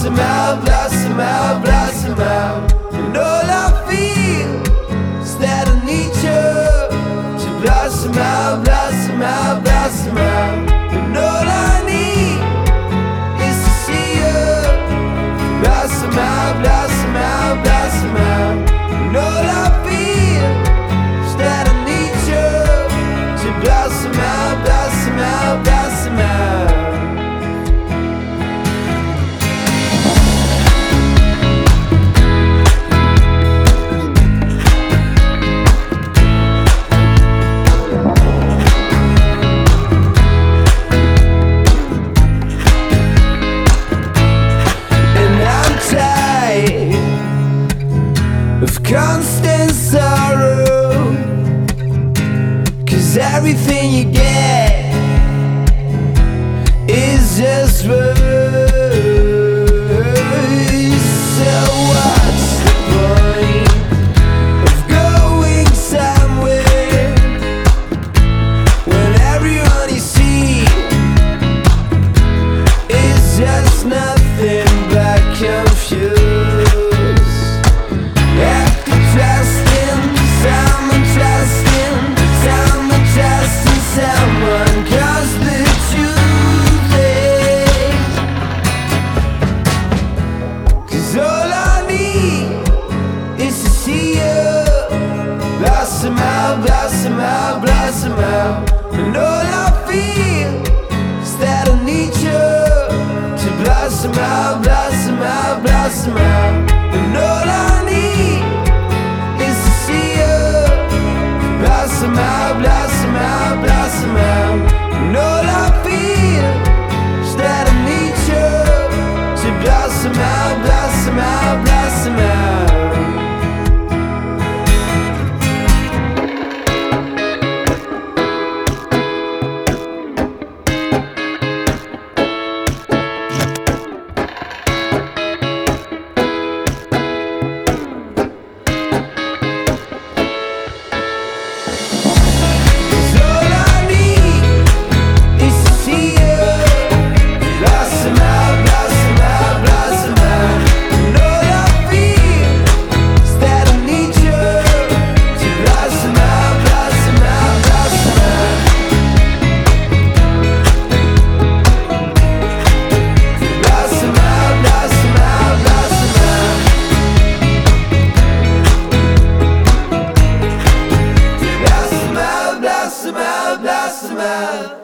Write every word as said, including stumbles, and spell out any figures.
blossom out, blossom out, blossom out. And all I feel is that I need you to blossom out, blossom out, blossom out. And all I need is to see you blossom out, blossom out, blossom out. And all I feel is that I need you to blossom out, blossom out, blossom out. Of constant sorrow, 'cause everything you get is just worse. So what's the point of going somewhere when everyone you see is just nothing but confusion? Blossom out, blossom out, blossom out. And all I feel is that I need you to blossom out, blossom out, blossom out. And all I need is to see you blossom out, blossom out, blossom out. And all I feel is that I need you to blossom out, blossom out, blossom out. Blossom out, blossom out.